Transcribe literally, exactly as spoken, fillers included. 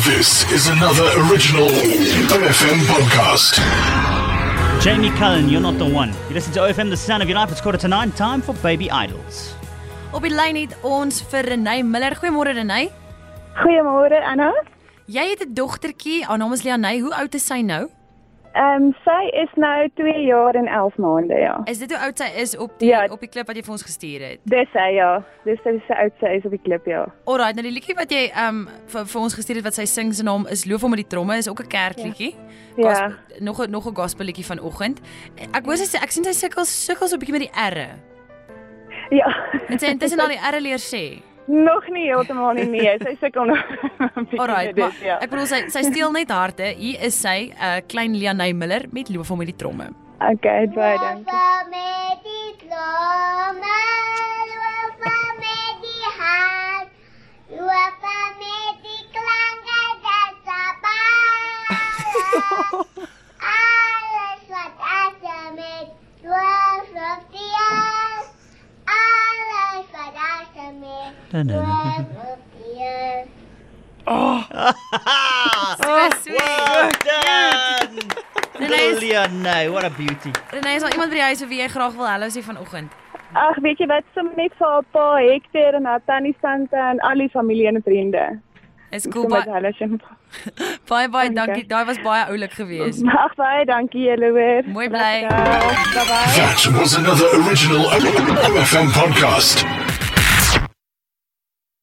This is another original O F M podcast. Jamie Cullen, you're not the one. You listen to O F M, the sound of your life. It's quarter to nine. Time for Baby Idols. Op die lyn het ons vir Renée Miller. Goeiemôre Renée. Goeiemôre Anna. Jy het 'n dogtertjie, haar naam is Leanne. Hoe oud is sy nou? Ehm um, sy is nou twee jaar en elf maande, ja. Is dit hoe oud sy is op die Ja. op die klip wat jy vir ons gestuur het? Dis sy, ja. Dis sy se oud sy is op die klip, ja. Alright, nou die liedjie wat jy um vir, vir ons gestuur het wat sy sing, se naam is Loof hom met die tromme, is ook 'n kerkliedjie. Ja. Gosp- Nog 'n nog 'n gospelliedjie vanoggend. Ek wou sê ek sien sy sukkel sukkel so 'n bietjie met die R'e. Ja. En sy intussen al die R'e leer sê. Nog nie heeltemal nie, nee. Sy sukkel nog 'n bietjie Alright, met maar dit, ja. ek bedoel sy sy steel net harte. Hier is sy, 'n uh, klein Leanne Miller met Loof hom met die tromme. Okay, baie dankie. Loop met die tromme, loop met die hart, loop met die klanke des Sabbat. Alles wat as met loof op die earth, alles wat as met loof op die earth. So sweet. Well done! Renée is- Leanne, what a beauty. Renée, is daar iemand by die huis of wie jy graag wil hallo sê vanoggend? Ag, weet jy wat, sommer net vir haar pa Hector en haar tannie Santa en al die familie en vriende. Is cool, Sommer baie hulle sien. baie, baie Dankie. dankie. Daai was baie oulik geweest. Ag, baie dankie julle weer. Mooi bly. Bye bye. That was another original O F M podcast.